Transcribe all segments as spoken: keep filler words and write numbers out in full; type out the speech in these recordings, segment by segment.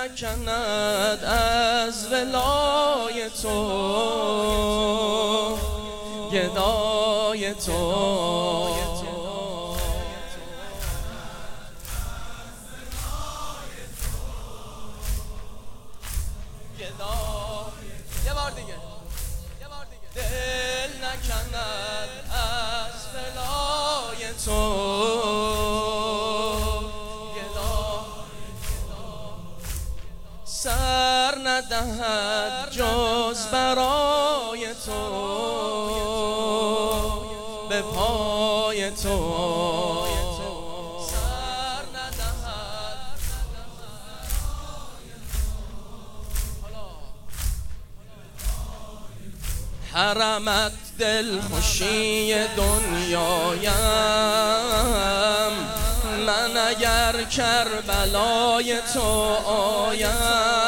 نکند از ولای تو گدای تو. یه بار دیگه یه بار دیگه دل نکند از ولای تو سر ندهد جز برای تو به پای تو سر ندهد. حرمت دل خوشی دنیایم من اگر کربلای تو آیم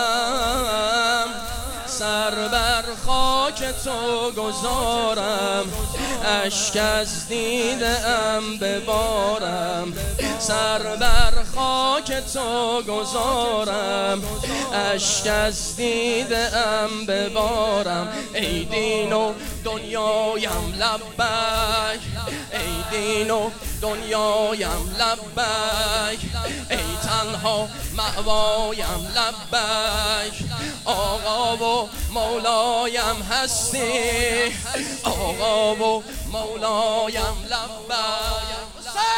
سر بر خاک تو گذارم اشک از دیده ام ببارم سر بر خاک تو گذارم اشک از دیده ام ببارم. ای دین و دنیایم لبیک ای دین و دنیایم لبیک ای تنها مأوایم لبیک آقا و مولایم هستی آقا و مولایم لبیک.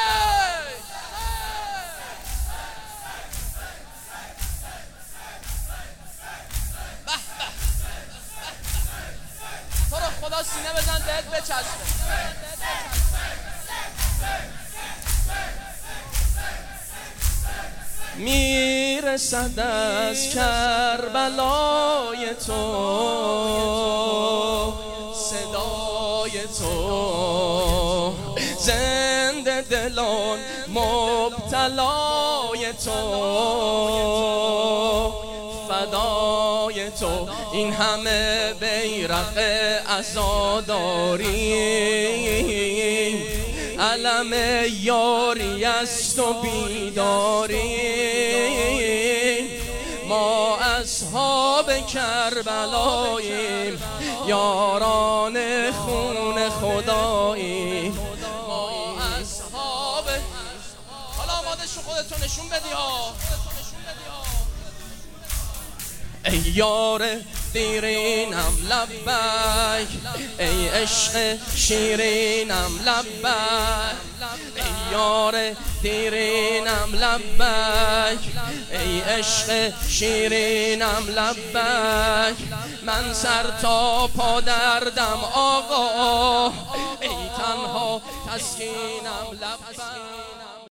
تو رو خدا سینه بزن بهت بچسبه. میرسد از کربلای تو صدای تو زنده دلان مبتلای تو فدای تو. این همه بیرق عزاداری علم یاری است و بیداری ما اصحاب کربلاییم یاران خون خداییم ما اصحاب. حالا آماده شو خودتو نشون بدی ها. ای یار دیرینم لبیک ای عشق شیرینم لبیک ای یار دیرینم لبیک ای عشق شیرینم لبیک من سر تا پا دردم آقا ای تنها تسکینم لبیک.